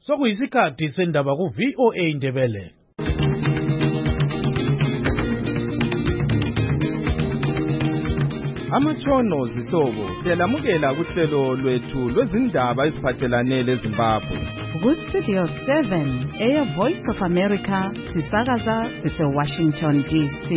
Sokuyisikhathi sendaba ku VOA Ndebele. Amatshono zihlobo siyalamukela kuhlelo lwethu lwezindaba eziphathelane leZimbabwe. Ku-Studio 7 Air Voice of America sisakaza sise-Washington DC.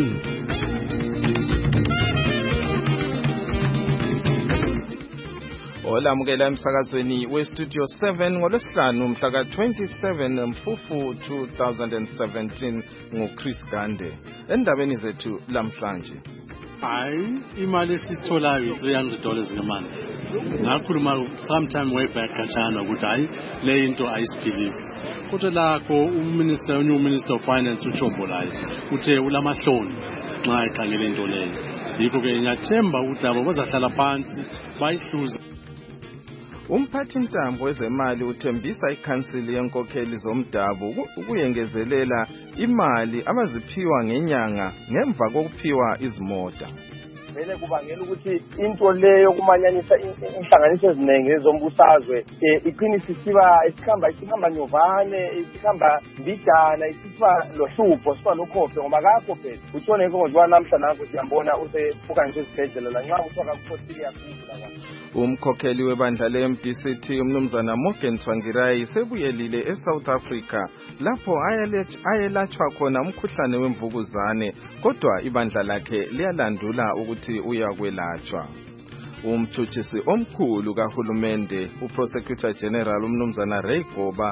Olamukela emsakazweni we-Studio 7 ngolwesihlanu mhla ka-27 Mfufu 2017 nguChris Gande. Endabeni zethu lamhlanje. Hayi, imali esitholayo $300 ngemonth. Ngakhuluma sometime way back kachana ukuthi hayi le into ayisiphilisi. Kodwa lakho new minister of finance uChombolayo uthe ulamahloni nxa ekhangela into leyo. Yikho ke ngiyathemba ukuthi labo bazahlala phansi bayihluze. Umphathintambo wezemali uthembisa ikhansili yenkokheli zomdabu ukuyengezelela imali abaziphiwa ngenyanga ngemva kokuphiwa izimota. Vele kubangela ukuthi into leyo kumanyanisa inhlanganiso eziningi ezombusazwe iqinisa isikhamba nyovane isikhamba mbidana isifa lohlupho sifa lokhophe ngoba kakho phela utshone konke namhla nanku siyambona usefukanise isibhedlela la nxa uthoka kuphosile yakhula la. Umkhokheli webandla le-MDCT umnumzana Morgan Tsvangirai sebuyelile eSouth Africa lapho ayelatshwa khona umkhuhlane wemvukuzane kodwa ibandla lakhe liyalandula ukuthi uyakwelatshwa. Umtshutshisi omkhulu kahulumende uProsecutor General umnumzana Ray Goba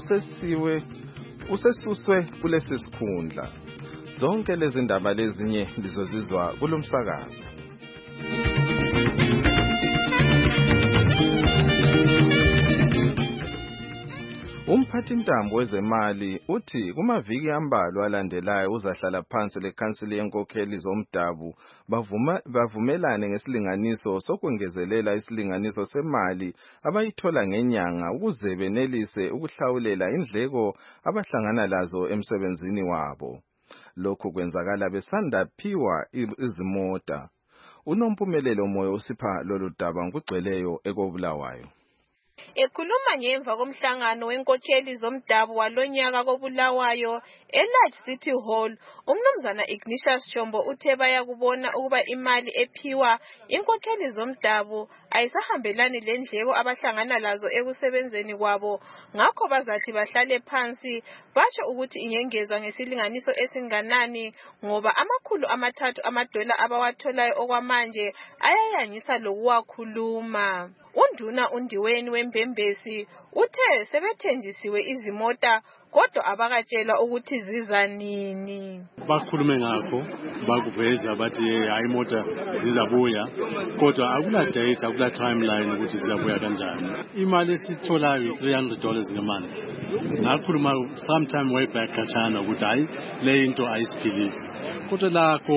usesuswe kulesi sikhundla. Zonke lezi ndaba lezinye lizozizwa kulomsakazo. Umphathintambo wezemali uthi kumaviki ambalwa alandelayo uzahlala phansi lekhansili yenkokheli zomdabu bavumelane ngesilinganiso sokwengezelela isilinganiso semali abayithola ngenyanga ukuze benelise ukuhlawulela indleko abahlangana lazo emsebenzini wabo. Lokhu kwenzakala besanda phiwa izimota. Unompumelelo moyo usipha lolu daba ngugcweleyo ekobulawayo. Ekhuluma ngemva komhlangano wenkokheli zomdabu walonyaka kobulawayo eLarge City Hall, umnumzana Ignatius Chombo uthe bayakubona ukuba imali ephiwa inkokheli zomdabu ayisahambelani lendleko abahlangana lazo ekusebenzeni kwabo, ngakho bazathi bahlale phansi batsho ukuthi ingengezwa ngesilinganiso esinganani ngoba $300 abawatholayo okwamanje ayayangisa lokuwakhuluma. Unduna undiweni wembembesi uthe sebethenjisiwe izimota kodwa abakatshela ukuthi ziza nini. Bakhulume ngakho bakuveza bathi hayi imota zizabuya kodwa akula date akula timeline ukuthi zizabuya kanjani. Imali esitholayo $300 ngemonth. Ngakhuluma sometime way back kachana ukuthi hayi le into ayisiphilisi. Kodwa lakho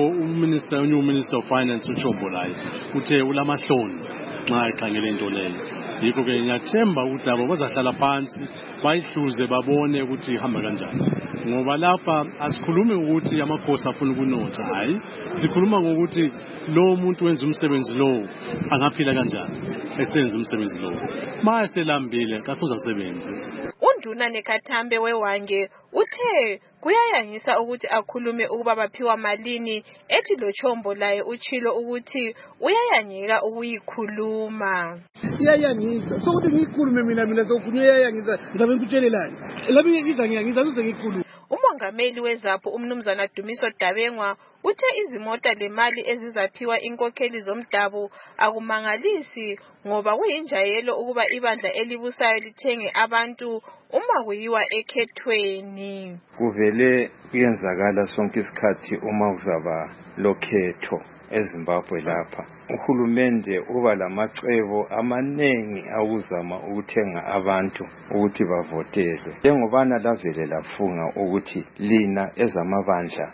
new minister of finance uChombolayo uthe ulamahloni nxa ekhangela into leyo. Yikho ke ngiyathemba ukuthi labo bazahlala phansi bayihluze babone ukuthi ihamba kanjani. Ngoba lapha asikhulumi ukuthi amakhosi afuna ukunotha, hayi sikhuluma ngokuthi lo muntu wenza umsebenzi lo angaphila kanjani esenza umsebenzi lo. Mase lambile kasoza sebenze. Unduna neKhathambe weWange uthe kuyayangisa ukuthi akhulume ukuba baphiwa malini ethi lo Chombolayo uchilo ukuthi uyayangeka ukuyikhuluma. Iyayangisa sokuthi ngikhulume mina sokuthi uyayangisa ngabe ngikutshelelani labi ngizangiyangisa uze ngikhulume. Umongameli weZapho umnumzana Dumiso Dabengwa uthe izimota lemali ezizaphiwa inkokheli zomdabu akumangalisi ngoba kuyinjayelo ukuba ibandla elibusayo lithenge abantu uma kuyiwa ekhethweni. Kuvele kuyenzakala sonke isikhathi uma kuzaba lokhetho eZimbabwe lapha. Uhulumende uba lamacebo amanengi awuzama ukuthenga abantu ukuthi bavotelwe. Njengobana lavele lafunga ukuthi lina ezamabandla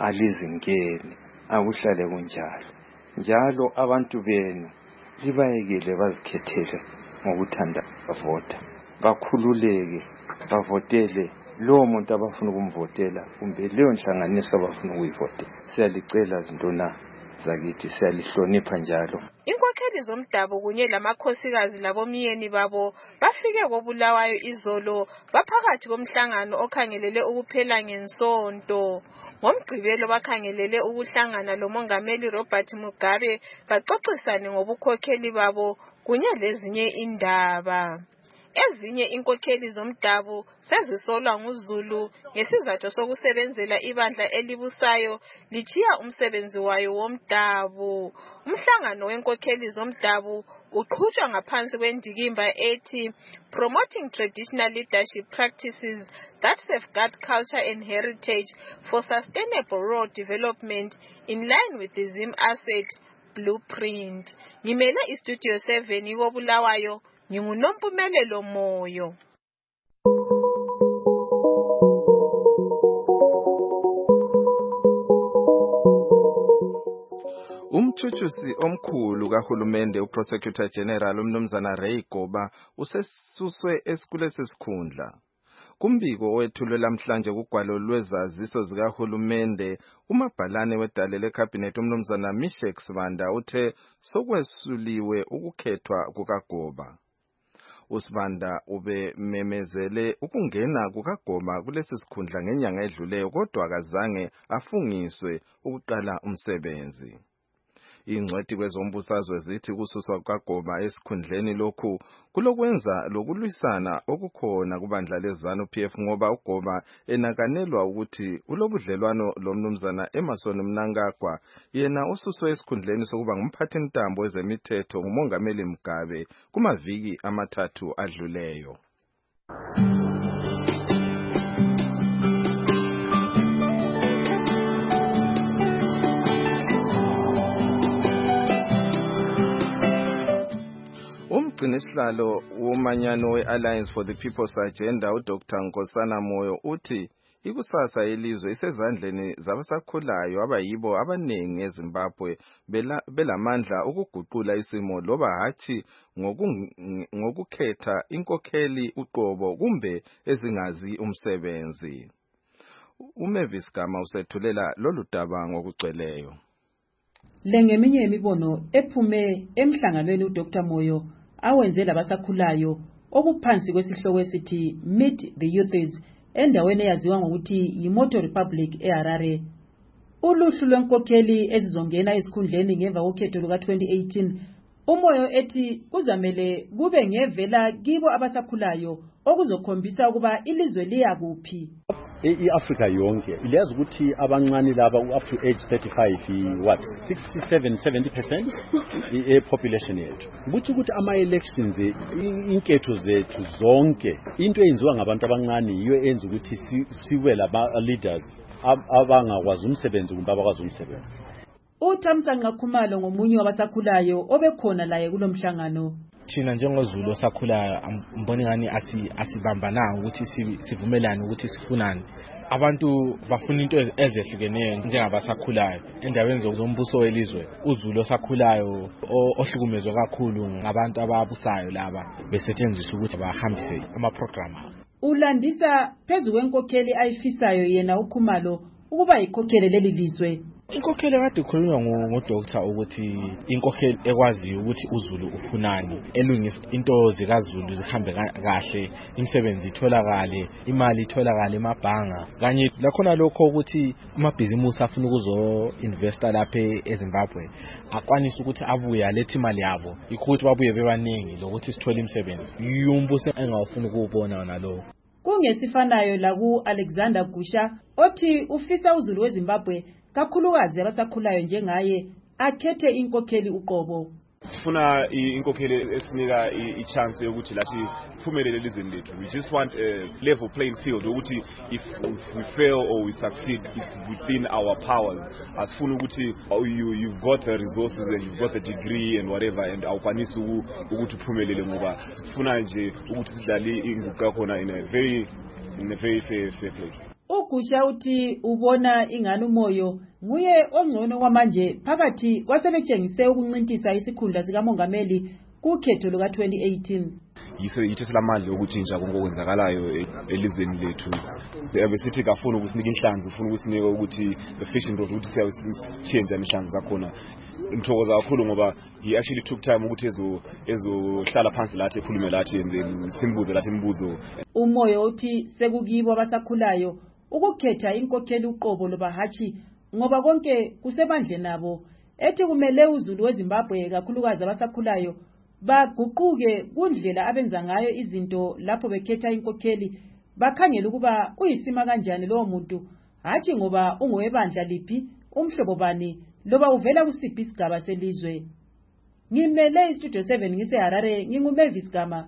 alizingeni akuhlale kunjalo. Njalo abantu benu libayekele bazikhethele ngokuthanda bavota. Bakhululeke bavotele lowo muntu abafuna ukumvotela kumbe leyo nhlanganiso abafuna ukuyivotela. Siyalicela zintona zakithi siyalihlonipha njalo. Inkokheli zomdabu kunye lamakhosikazi labomyeni babo bafike koBulawayo izolo baphakathi komhlangano okhangelele ukuphela ngensonto. Ngomgqibelo bakhangelele ukuhlangana lomongameli Robert Mugabe baxoxisane ngobukhokheli babo kunye lezinye indaba. Ezinye inkokheli zomdabu sezisolwa nguZulu ngesizathu sokusebenzela ibandla elibusayo lichiya umsebenzi wayo womdabu. Umhlangano wenkokheli zomdabu uqhutshwa ngaphansi kwendikimba ethi Promoting Traditional Leadership Practices that Safeguard Culture and Heritage for Sustainable Rural Development in line with the Zim Asset Blueprint. Ngimele iStudio 7 koBulawayo. NginguNompumelelo Moyo. Umchuchusi omkhulu kahulumende uProsecutor General umnumzana Ray Goba usesuswe esikhulesi sikhundla. Kumbiko owethulwe lamhlanje kugwalo lwezaziso zikahulumende, umabhalane wedale leCabinet umnumzana Mishek Sibanda uthe sokwesuliwe ukukhethwa kukaGoba. uSibanda ubememezele ukungena kukaGoba kulesi sikhundla ngenyanga edluleyo kodwa akazange afungiswe ukuqala umsebenzi. Ingcweti kwezombusazwe zithi kususwa kukaGoba esikhundleni lokhu kulokwenza lokulwisana okukhona kubandla leZanu PF ngoba uGoba enakanelwa ukuthi ulobudlelwano lomnumzana Emerson Mnangagwa yena ususwe esikhundleni sokuba ngumphathi ntambo wezemithetho ngumongameli Mugabe kumaviki amathathu adluleyo. Umgcinisihlalo womanyano we-Alliance for the People's Agenda uDr. Nkosana Moyo uthi ikusasa yelizwe isezandleni zabasakhulayo abayibo abanengi eZimbabwe belamandla ukuguqula isimo loba hathi ngokukhetha inkokheli uqobo kumbe ezingazi umsebenzi. uMavis Gama usethulela lolu daba ngokugcweleyo. Lengeminye imibono ephume emhlanganweni uDr. Moyo awenze labasakhulayo okuphansi kwesihloko esithi Meet the Youths endaweni eyaziwa ngokuthi yiMoto Republic eHarare. Uluhlu lwenkokheli ezizongena esikhundleni ngemva kokhetho luka-2018 uMoyo ethi kuzamele kube ngevela kibo abasakhulayo okuzokhombisa ukuba ilizwe liya kuphi. iAfrica yonke iyazi ukuthi abancane laba up to age 35 what 67-70% population yethu ukuthi ama-elections inketho zethu zonke into eyenziwa ngabantu abancane yiyo enza ukuthi sibe laba-leaders abangakwazi umsebenzi kumbe abakwazi umsebenzi. uThamsanqa Khumalo ngomunye wabasakhulayo obekhona laye kulomhlangano. Thina njengoZulu osakhulayo mbona ngani asibambananga ukuthi sivumelane ukuthi sifunani. Abantu bafuna into ezehlukeneyo njengabasakhulayo endaweni zombuso welizwe. uZulu osakhulayo ohlukumezwe kakhulu ngabantu ababusayo laba besetshenziswa ukuthi bahambise ama-program. Ulandisa phezu kwenkokheli ayifisayo yena uKhumalo ukuba yikhokheli leli lizwe. Inkokheli kade ikhulunywa ngoDoctor ukuthi inkokheli ekwaziyo ukuthi uZulu ufunani, elungisa into zikaZulu zihambe kahle, imisebenzi itholakale, imali itholakale emabhanga, kanye lakhona lokho ukuthi amabhizimusi afuna ukuzo investa lapha eZimbabwe akwanisa ukuthi abuye alethe imali yabo, ukuthi babuye bebaningi lokuthi sithole imisebenzi. Umbuso engawufuna ukubona nalo. Kungesifanayo la ku-Alexander Gusha othi ufisa uZulu weZimbabwe kakhulukazi abasakhulayo njengaye akhethe inkokheli uqobo. Sifuna inkokheli esinika i-chance yokuthi lathi phumelele elizweni lethu. We just want a level playing field ukuthi if we fail or we succeed it's within our powers. Asifuna ukuthi you've got the resources and you've got the degree and whatever and awukwanisi ukuthi uphumelele ngoba sifuna nje ukuthi sidlale inguquko khona in a very fair play. uGusha uthi ubona ingane uMoyo nguye ongcono kwamanje phakathi kwasebetshengise ukuncintisa isikhundla sikamongameli kukhetho luka-2018. yithi silamandla ukutshintsha konke okwenzakalayo elizweni lethu. Besithi kafuna ukusinika inhlanzi, ufuna ukusinika ukuthi the fishing rod ukuthi siyasitshentsha inhlanzi zakhona. Ngithokoza kakhulu ngoba he actually took time ukuthi ezohlala phansi lathi ekhulume lathi and then simbuze lathi imibuzo. Umoyo uthi sekukibo abasakhulayo ukukhetha inkokheli uqobo loba hachi ngoba konke kusebandle nabo. Ethi kumele uZulu weZimbabwe kakhulukazi abasakhulayo baguquke kundlela abenza ngayo izinto lapho bekhetha inkokheli, bakhangela ukuba uyisima kanjani lowo muntu, hathi ngoba ungowebandla liphi, umhlobo bani, loba uvela kusiphi isigaba selizwe. Ngimele iStudio 7 ngiseHarare, nginguMavis Gama.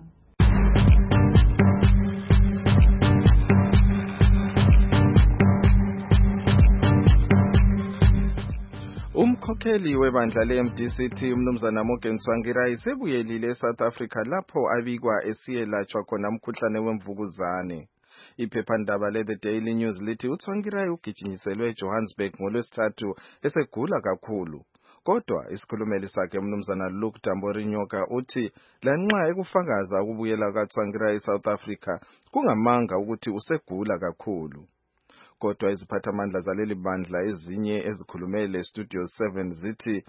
Umkhokheli webandla le-MDC umnumzana Morgan Tsvangirai sebuyelile eSouth Africa lapho abikwa esiyelatshwa khona umkhuhlane wemvukuzane. Iphephandaba le-The Daily News lithi uTsvangirai ugijinyiselwe eJohannesburg ngoLwesithathu esegula kakhulu. Kodwa isikhulumeli sakhe umnumzana Luke Tamborinyoka uthi lanxa ekufakaza ukubuyela kaTsvangirai eSouth Africa kungamanga ukuthi usegula kakhulu. Kodwa iziphathamandla zaleli bandla ezinye ezikhulumele Studio 7 zithi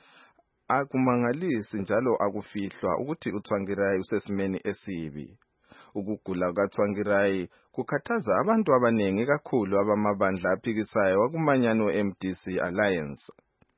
akumangalisi njalo akufihlwa ukuthi uTsvangirai usesimeni esibi. Ukugula kaTsvangirai kukhathaza abantu abaningi kakhulu abamabandla aphikisayo wakumanyano MDC Alliance.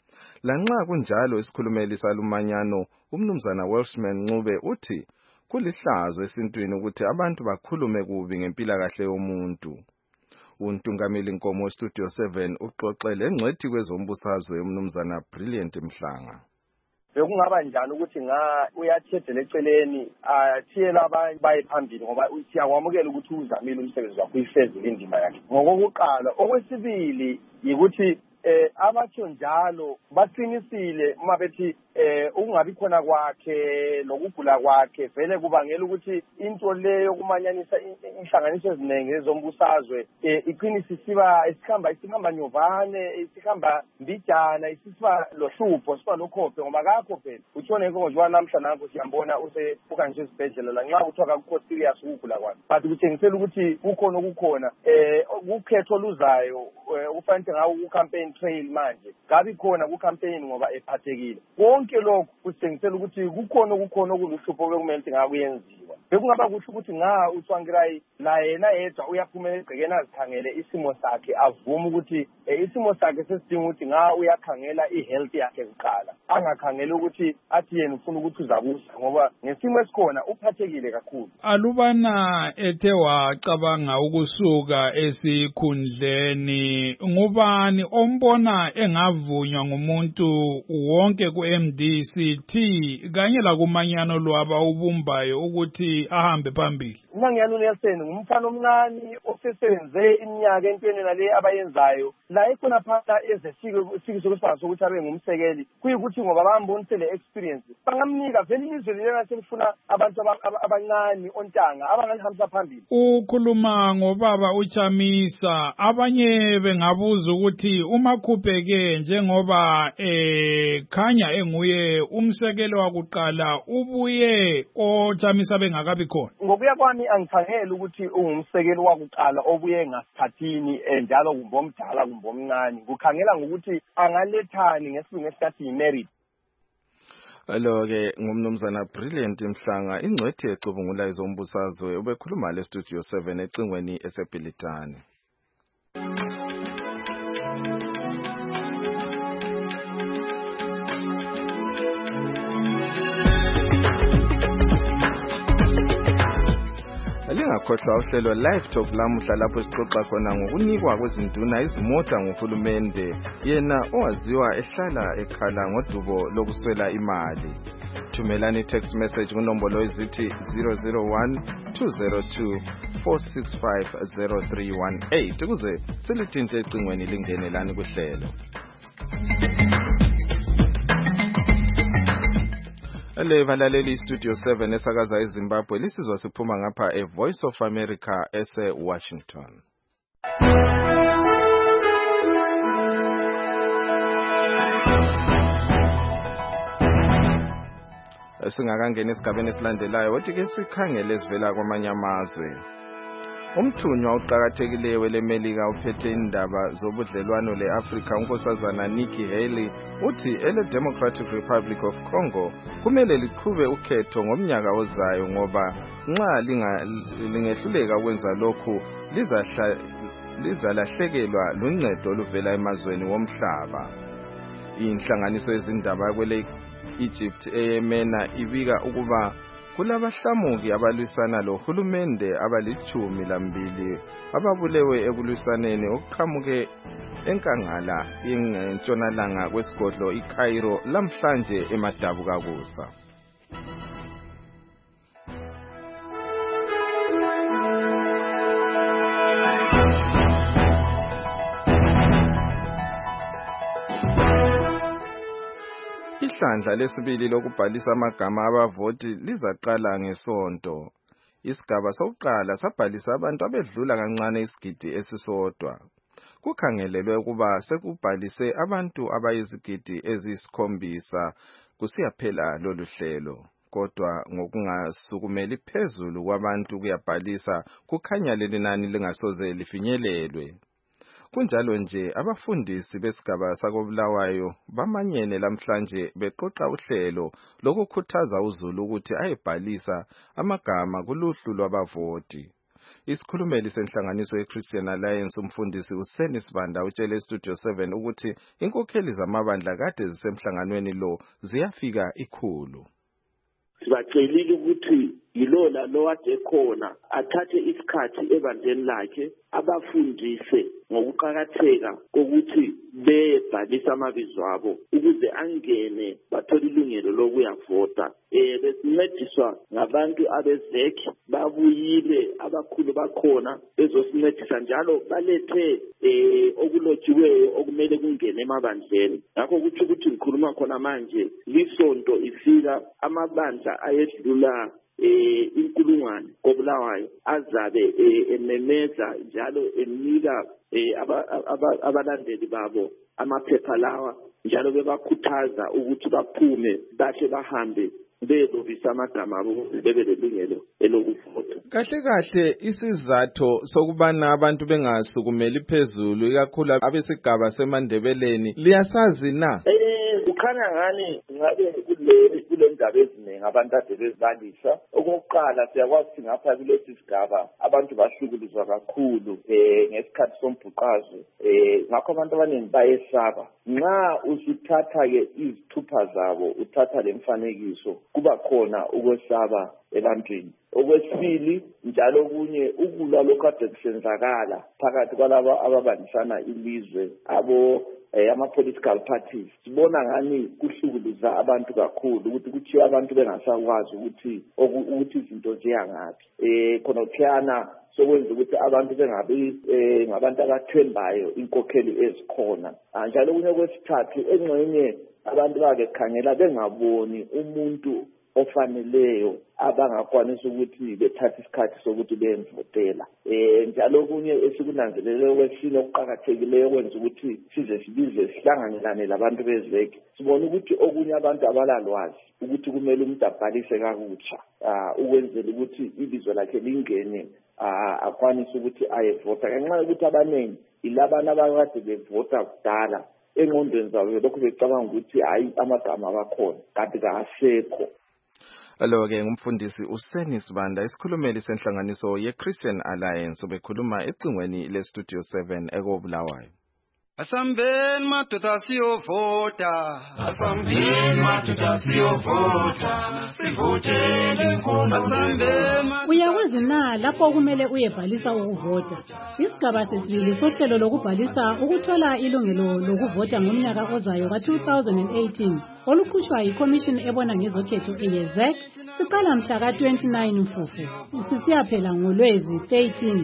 Lanxa kunjalo isikhulumeli salumanyano umnumzana Welshman Ncube uthi kulihlazo esintwini ukuthi abantu bakhulume kubi ngempilakahle yomuntu. Untungameli Nkomo Studio 7 uxoxele engcwethi kwezombusazwe umnumzana Brilliant Mhlanga. Bekungaba njani ukuthi uyathethela eceleni athiyela abanye baye phambili ngoba siyakwamukela ukuthi uzamile umsebenzi wakho uyifezile indima yakhe. Ngokokuqala, okwesibili yikuthi abatho njalo baqinisile uma bethi ukungabi khona kwakhe lokugula kwakhe vele kubangela ukuthi into leyo kumanyanisa inhlanganiso eziningi ezombusazwe iqinisa isikhamba nyovane, isikhamba mbijana, isiba lohlupho, siba lokhophe ngoba kakho phela utshone njengoba namhla nanku siyambona ukanjwe esibhedlela la nxa kuthiwa akukho serious ukugula kwakhe, but kutshengisela ukuthi kukhona okukhona ukhetho luzayo ufanele ngawo ku-campaign trail manje ngabi khona ku-campaign ngoba ephathekile. Konke lokhu kusitshengisela ukuthi kukhona okuluhlupho bekumele ukuthi ngakuyenziwa. Bekungaba kuhle ukuthi uTsvangirai la yena yedwa uyaphumela egcekeni azikhangele isimo sakhe, avume ukuthi isimo sakhe sesidinga ukuthi uyakhangela i-health yakhe kuqala, angakhangela ukuthi athi yena ufuna ukuthi uzabusa ngoba ngesimo esikhona uphathekile kakhulu. Alubana ethe wacabanga ukusuka esikhundleni, ngubani ombona engavunywa ngumuntu wonke ku-MDC kanye lakumanyano lwaba ubumbayo ukuthi ahambe phambili? uManyano Nelson ngumfana omncane osesebenze iminyaka entweni nale abayenzayo la ekhona phana ezesike sokusiphaza ukuthi abe ngumsekeli, kuyikuthi ngoba bambonisele experience bangamnika vele ilizwe lena selifuna abantu abancane ontanga abangalihambisa phambili. Ukhuluma ngobaba uChamisa, abanye bengabuza ukuthi uMakhuphe-ke njengoba khanya enguye umsekelo wakuqala ubuye oChamisa bengakabi khona. Ngokuya kwami angikhangela ukuthi ungumsekelo wakuqala obuye ngasikhathini njalo kumbomdala kumbomncane, kukhangela ngokuthi angalethani ngesilungu esikathi yimerit. Alo-ke ngumnumzana Brilliant Mhlanga, ingcwethi ecubungula izombusazwe ubekhuluma le Studio 7 ecingweni eseBhilitane. Lingakhohlwa uhlelo Live Talk lamuhla lapho sixoxa khona ngokunikwa kwezinduna izimota nguhulumende, yena owaziwa ehlala ekhala ngodubo lokuswela imali. Thumelani text message kunombolo ezithi 001-202-465-0318 ukuze silithinte ecingweni lingenelani kuhlelo. Valaleli Studio 7 esakaza eZimbabwe lisizwa siphuma ngapha eVoice of America ese-Washington. Singakangena esigabeni esilandelayo wothi ke sikhangele esivela kwamanye amazwe. Umthunywa uqhakathekileyo welemelika uphethe indaba zobudlelwano leAfrika unkosazana Nikki Haley uthi ele Democratic Republic of Congo kumele liqhube ukhetho ngomnyaka ozayo ngoba nxa lingehluleka ukwenza lokhu lizalahlekelwa luncedo oluvela emazweni womhlaba. Inhlanganiso yezindaba kwele Egypt eyemena ibika ukuba kulabahlamuki abalwisana lohulumende abali-12 ababulewe ekulwisaneni okuqhamuke enkangala yentshonalanga kwesigodlo iCairo lamhlanje emadabukakusa. Ihlandla lesibili lokubhalisa amagama abavoti lizaqala ngeSonto. Isigaba sokuqala sabhalisa abantu abedlula kancane isigidi esisodwa. Kukhangelelwe ukuba sekubhalise abantu abayizigidi eziyisi-7 kusiyaphela lolu hlelo. Kodwa ngokungasukumeli phezulu kwabantu kuyabhalisa kukhanya leli nani lingasoze lifinyelelwe. Kunjalo nje abafundisi besigaba sakobulawayo bamanyene lamhlanje beqoqa uhlelo lokukhuthaza uzulu ukuthi ayebhalisa amagama kuluhlu lwabavoti. Isikhulumeli senhlanganiso yeChristian Alliance umfundisi uSeni Sibanda utshele eStudio 7 ukuthi inkokheli zamabandla kade zisemhlanganweni lo ziyafika 100. Sibacelile ukuthi yilola lo ade khona athathe isikhathi ebandleni lakhe abafundise ngokuqhakatheka kokuthi bebhalisa amabizo abo ukuze angene bathole ilungelo lokuyavota. Besincediswa ngabantu abezeki babuyile abakhulu bakhona bezosincedisa njalo balethe okulotshiweyo okumele kungene emabandleni. Ngakho kuthi ukuthi ngikhuluma khona manje lisonto ifika amabandla ayedlula inkulungwane kobulawayo azabe ememeza njalo enika abalandeli babo amaphepha lawa njalo bebakhuthaza ukuthi baphume bahle bahambe bedovisa amagama abo bebe lelungelo elokuvota. Kahle isizathu sokubana abantu bengasukumeli phezulu ikakhulu abesigaba semandebeleni liyasazi na? Kukhanya ngani ngabe kule ndaba eziningi abantu ade bezibalisa. Okokuqala siyakwazi ngapha kulesi sigaba abantu bahlukuluzwa kakhulu ngesikhathi sombhuqazo. Ngakho abantu abaningi bayesaba. Nxa usuthatha ke izithupha zabo uthatha lemfanekiso kuba khona ukwesaba ebantwini. Okwesibili njalo kunye ukulwa lokho ade kusenzakala phakathi kwalabo ababandisana ilizwe ama-political parties. Sibona ngani kuhlukuluza abantu kakhulu ukuthi kuthiwa abantu bengasakwazi ukuthi izinto ziyangaphi. Khona kuthiyana sokwenza ukuthi abantu bengabi ngabantu abathembayo inkokheli ezikhona. Njalo kunye kwesithathu engxenye abantu bakekhangela bengaboni umuntu ofaneleyo abangakwanisa ukuthi bethathe isikhathi sokuthi bemvotela. Njalo kunye esikunanzeleleyo kwesine okuqhakathekileyo kwenza ukuthi size sibize sihlanganelane labantu bezeki. Sibona ukuthi okunye abantu abalalwazi ukuthi kumele umuntu abhalise kakutsha ukwenzela ukuthi ibizo lakhe lingene akwanise ukuthi ayevota. Ngenxa yokuthi abaningi ilabana abakade bevota kudala engqondweni zabo lokho becabanga ukuthi hayi amagama abakhona kanti kasekho. Alo-ke ngumfundisi uSeni Sibanda isikhulumeli senhlanganiso yeChristian Alliance bekhuluma ecingweni leStudio 7 ekobulawayo. Asambeni madoda siyovota. Asambeni madoda siyovota. Sivoteni inkulumo. Uyakwazi na lapho kumele uyebhalisa ukuvota. Isigaba sesibili sohlelo lokubhalisa ukuthola ilungelo lokuvota ngomnyaka ozayo ka-2018 olukhutshwa yiCommission ebona ngezokhetho eYezek siqala mhla ka-29 Mfumfu sisiyaphela ngoLwezi 13,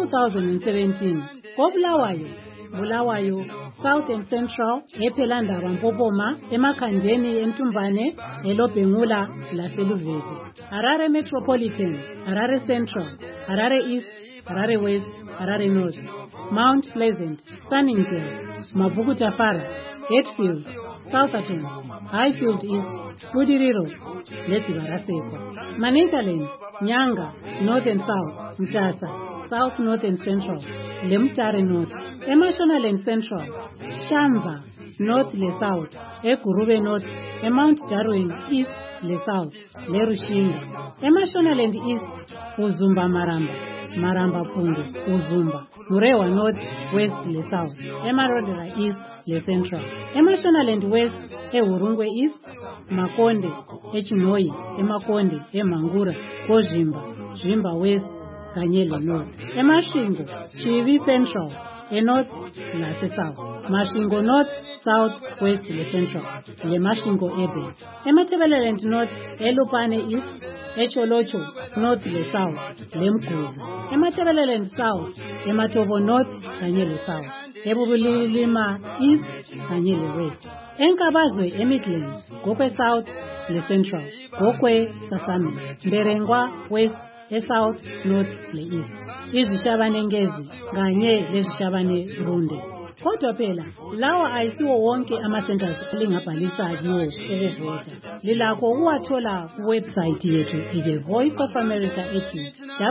2017 koBulawayo, Bulawayo, South and Central, ePhelandaba Mpopoma, eMakhandeni, eMtumbane, eLobhengula laseLuveze. Harare Metropolitan, Harare Central, Harare East, Harare West, Harare North, Mount Pleasant, Sunnington, Mabuku Tafara, Gatfield, Southerton, Highfield East, Budiriro, Letibaraseko, Manicaland, Nyanga, North and South, Mtasa, South, North and Central, Lemtare North, Emashonaland Central, Shamba, North le South, Ekurube North, Mount Darwin East le South, le Rushinga, Emashonaland East, Uzumba Maramba, Maramba Pundu, Uzumba, Murewa North, West le South, Emarodera East le Central, Emashonaland West, Urungwe East, Makonde, Echinoi, Emakonde, Emangura, Kojimba, Jimba West, Kanyele North, Emashingo, Chivi Central, North, Nase South, Mashingo North, South, West, le Central, le Mashingo Ebe, Ematebeleland North, Elupane East, Echolocho, North, le South, Lemkuza, Ematebeleland South, Ematobo North, Kanyele South, Ebubulima East, Kanyele West, Enkabazwe, Midlands, Gokwe South, le Central, Gokwe, Sasami, Berengwa West, South, North, le East. Izishabane ngezi, kanye lezishabane runde. Kodwa phela, lawa ayisiwo wonke ama-centers lingabhalisa kiwo ukuvota. Lilakho ukuwathola kuwebsite yethu The Voice of America ethi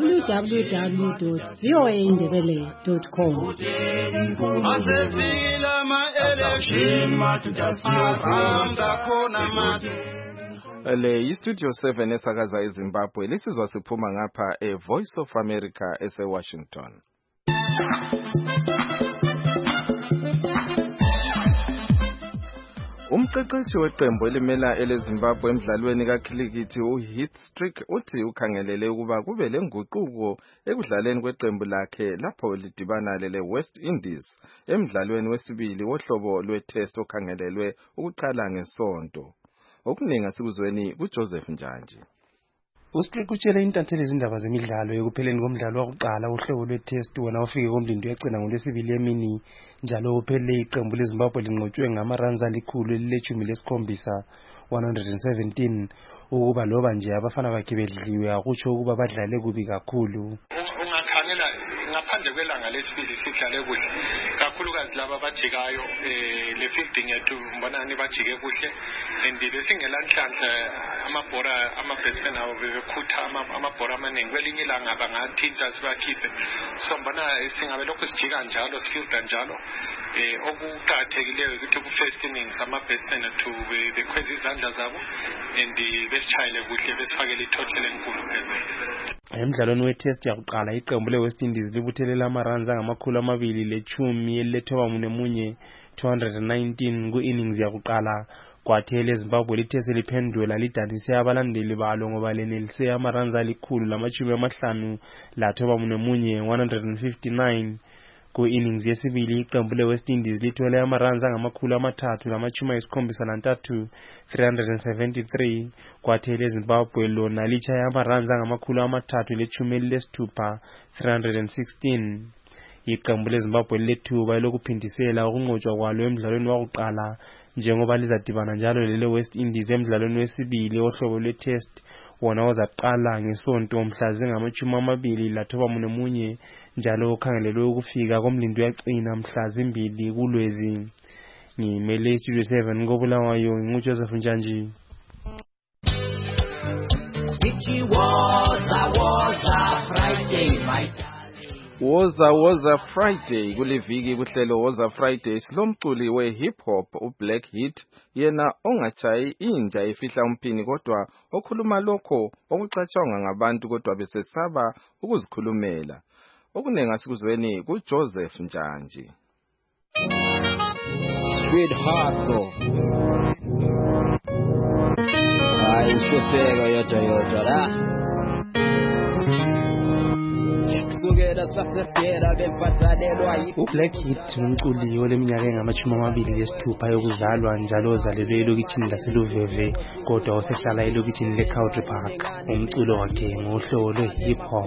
www.voaindebele.com. Le Studio 7 esakaza eZimbabwe lisizwa siphuma ngapha Voice of America ese-Washington. Umqeqeshi weqembu elimela eleZimbabwe emidlalweni kakhilikithi uHeath Strick uthi ukhangelele ukuba kube lenguquko ekudlaleni kweqembu lakhe lapho lidibana leWest Indies emidlalweni wesibili wohlobo lwe-test okhangelelwe ukuqala ngeSonto. Okuningi asikuzweni kuJoseph Njanji. uStrick utshele intatheli izindaba zemidlalo ekupheleni komdlalo wokuqala uhlobo lwe-test wona ufike komdindo yegcina ngolwesibili emini njalo uphelele iqembu leZimbabwe linqotshwe ngamaruns alikhulu elileshumi lesikhombisa 117 ukuba loba nje abafana bakhe bedliwe akutsho ukuba badlale kubi kakhulu. Ungakhangela ngaphandle kwelanga lesibili sidlale kuhle kakhulukazi laba abajikayo le fielding yethu mbonani bajike kuhle and besingela nhlanhla amabhora ama-batsmen abo bebekhutha amabhora amaningi kwelinye ilanga bangathinta sibakhiphe so mbona singabe lokho sijika njalo sifielda njalo okuqakathekileyo ukuthi ku-first innings ama-batsmen ethu bekhweza izandla zabo and besitshayele kuhle besifakele ithotshele enkulu phezulu. Emidlalweni we-test yakuqala iqembu le-West Indies libuthelela amaruns angama-210 elilethwa munye 219 ku-innings yakuqala kwathi eleZimbabwe lithe seliphendula lidanise abalandeli balo ngoba lenelise amaruns alikhulu lama-50 lathoba munye 159 ku-innings yesibili iqembu le-West Indies lithole amaruns angama-373 373 kwathi eleZimbabwe lona litshaya amaruns angama-316 316. Iqembu leZimbabwe lethuba lokuphindisela ukunqotshwa kwalo emidlalweni wakuqala njengoba lizadibana njalo lele-West Indies emidlalweni wesibili ohlobo lwe-test wona ozaqala ngeSonto mhla zingama-20 lathoba munye njalo ukhangelelwe ukufika komlindo yagcina mhla 2 kuLwezi. Ngimele Studio 7 koBulawayo nguJoseph Njanji. Woza Friday kuliviki kuhlelo Woza Friday silomculi we-hip hop uBlack Hit yena ongatshayi inja efihla umphini kodwa okhuluma lokho okucatshangwa ngabantu kodwa besesaba ukuzikhulumela. Okunengi asikuzweni kuJoseph Njanji. Street hustle. Ayishofeka yodwa la. uBlack Hit umculi oleminyaka engama-26 yokuzalwa njalo ozalelwe elokitshini laseLuveve kodwa osehlala elokitshini leCountry Park. Umculo wakhe ngohlobo lwe-hip hop.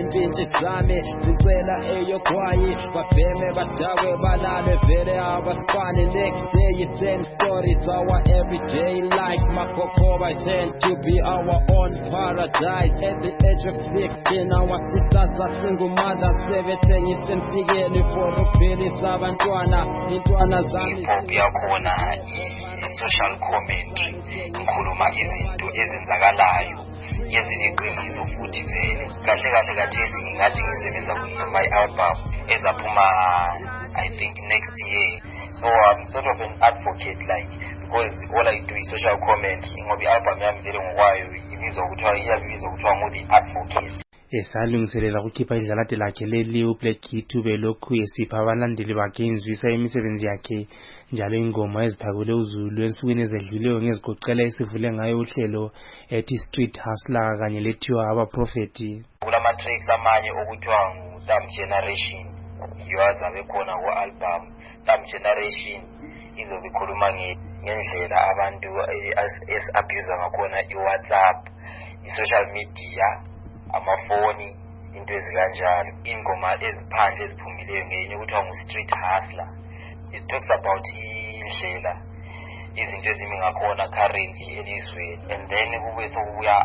Next day you same story, it's our everyday life. Makokoba tend to be our own paradise. At the age of 16 our sisters are single mother sebethengi semsikeni for ukuphilisa abantwana intwana zami pop yakhona i-social commentary ngikhuluma izinto ezenzakalayo yeziqiniso futhi vele kahle kahle kathesi ngingathi ngisebenza my album ezaphuma I think next year. So I'm sort of an advocate, like, because all I do is social comment. Ngoba i-album yami vele ngokwayo ibizwa kuthiwa ngu-The Advocate. Esalungiselela ukukhipha idlalade lakhe leli uBlack Kid ubelokhu esipha abalandeli bakhe inzwisa imisebenzi yakhe njalo ingoma eziphakule uZulu ensukwini ezedluleyo ngezigoqela esivule ngayo uhlelo ethi Street Hustler kanye lethiwa abaprofeti. Kulama tracks amanye okuthiwa ngu-Thumb Generation yazabe khona ku-album. Thumb Generation izobe ikhuluma ngendlela abantu esi-abuse ngakhona i-WhatsApp, i-social media, amafoni, into ezikanjalo. Ingoma eziphandle eziphumileyo ngenye ukuthiwa ngu-Street Hustler. It talks about indlela izinto ezimi ngakhona currently elizweni, and then kube sokubuya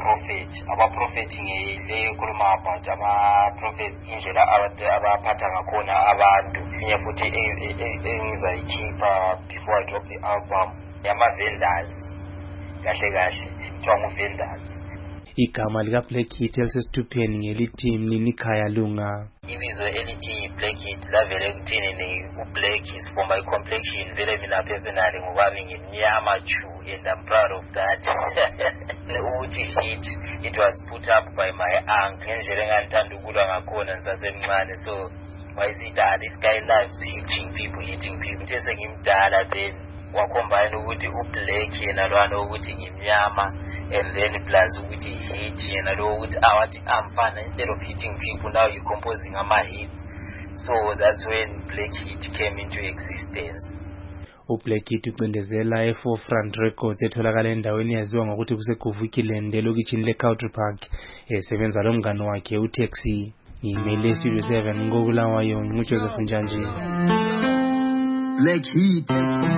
abaprofeti ngele khuluma about abaprofeti indlela abaphatha ngakhona abantu. Inye futhi engizayikhipha before I drop the album yama-vendors kahle kahle kuthiwa ngu-vendors. Igama likaBlack Kid elisesithupheni ngelithi Mninikhaya Lunga. Ibizo elithi Black Kid lavele kuthini uBlack is for my complexion. Vele mina personally ngokwami ngimnyama chu, and I'm proud of that. Uthi hit, it was put up by my uncle ngendlela engithanda ukulwa ngakhona ngisasemncane. So why is it that this guy loves hitting people Tese ngimdala then wakombine ukuthi uBlack yena lwana ukuthi ngimnyama, and then plus ukuthi hit yena lo ukuthi awathi amfana, instead of hitting people now you composing ama-hits. So that's when Black Kid came into existence. uBlack Kid ucindezela eForefront Records etholakala endaweni yaziwa ngokuthi kuseGuvukiland elokitshini leCountry Park. Esebenza lo mngane wakhe uTaxi. Ngimele Studio 7 ngokulawayo nguJoseph Njanji. Black Kid,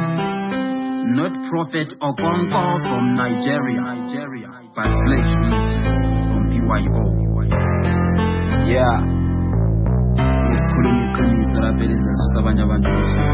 not Prophet Okonkwo from Nigeria, but Black Kid from BYO. Yeah, isikhulumi iqiniso lapha elizazisa abanye abantu.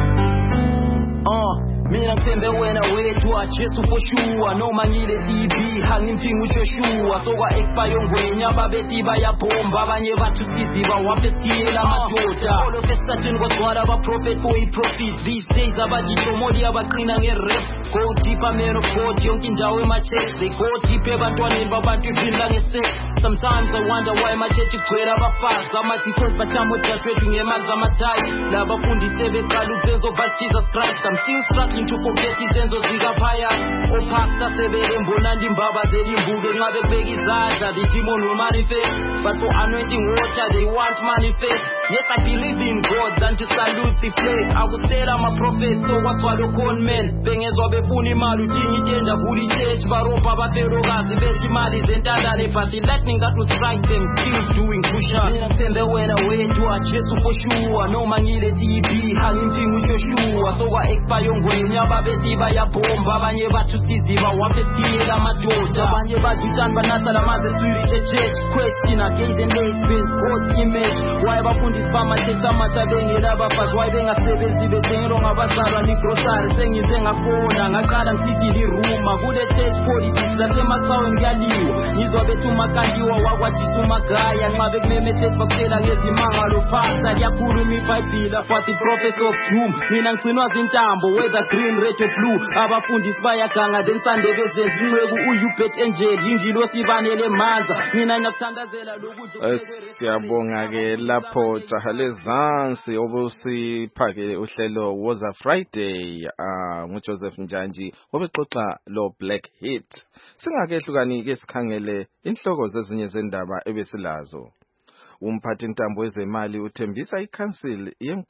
Mina ngithembe wena wethu ajesu for sure, noma ngile TV hangimthinga uJoshua sokwa expire ngwenya babethi bayabhomba abanye bathu siziba wapesiyela amadoda all of a sudden kwagcwala abaprofet for i-profit. These days abajitomodi abaqina nge-rap, go deeper man of God, yonke indawo ema-church they go deep ebantwaneni babantu iphinla nge-sex. Sometimes I wonder why ma-church igcwele abafazi ama-deacons bajama odadewethu ngemali zamadayi, labafundise beqala ukuzenza Jesus Christ. I'm still struggling to forget izenzo zikaphaya opasta sebele mbonandi imbaba zelimbuke ngabe kubeka izandla the demon will manifest, but for anointing water they want manifest. Yes, I believe in God and to salute the flag. I will say I'm a prophet, so what's what the con men bengezwa befuna imali uthini itenda vuli church baropa abafelokazi bethi imali zentandane, but the lightning that will strike them still doing push-ups. Mina ngithembe wena wethu ajesu for sure, noma ngile TV hangimthinga uJoshua sokwa expire ngwenya babethi bayabhomba abanye bathu siziba wapesiyela amadoda abanye badutshani banasala maze swiriche church question against the nations God's image. Why bafundisi bamachechi amatsha bengela abafazi, why bengasebenzi bethengelwa ngabazalwa nigrosari. Sengize ngafona ngaqala ngisithi liruma kule church politics lasemacaweni kuyaliwa, ngizwa bethu umakandiwa wakwaJesu umagaya nxa bekumemetheti bakuphela ngezimangalo phasa liyakhuluma iBhayibhili but the prophets of doom. Mina ngcinwa zintambo whether green red or blue, abafundisi bayaganga then sandebe zenza inceku uYubet Angel ingilosi ibanele manza. Mina ngiyakuthandazela lokuthi siyabonga ke lapho jaha lezansi obusiphake uhlelo Woza Friday nguJoseph Njanji obexoxa lo Black Hit. Singakehlukani ke sikhangele inhloko zezinye zendaba ebesilazo. Umphathi intambo wezemali uthembisa iCouncil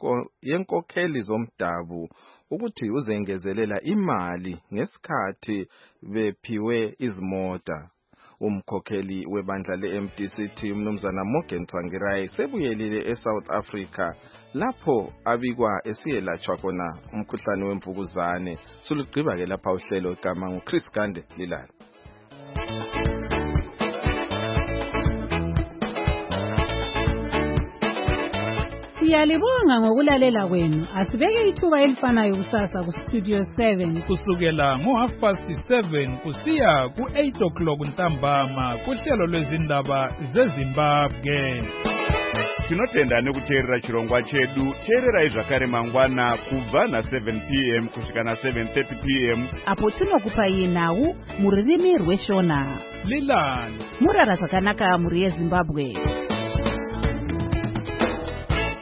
yenkokheli zomdabu ukuthi uzengezelela imali ngesikhathi bephiwe izimota. Umkhokheli webandla le-MDCT umnumzana Morgan Tsvangirai sebuyelile eSouth Africa lapho abikwa esiyelatshwa khona umkhuhlane wemvukuzane. Sulugqiba ke lapha uhlelo igama nguChris Gande Lilala. Siyalibonga ngokulalela kwenu. Asibeke ithuba elifanayo kusasa ku Studio 7 kusukela ngo7:30 kusiya ku8 ntambama kuhlelo lwezindaba zeZimbabwe. Tinotenda nekuteerera chirongwa chedu. Teererai zvakare mangwana kubva na7 p.m. kusvika na7:30 p.m. apo tinokupai nhau muririmi rweshona. Lilani murara zvakanaka muri yeZimbabwe.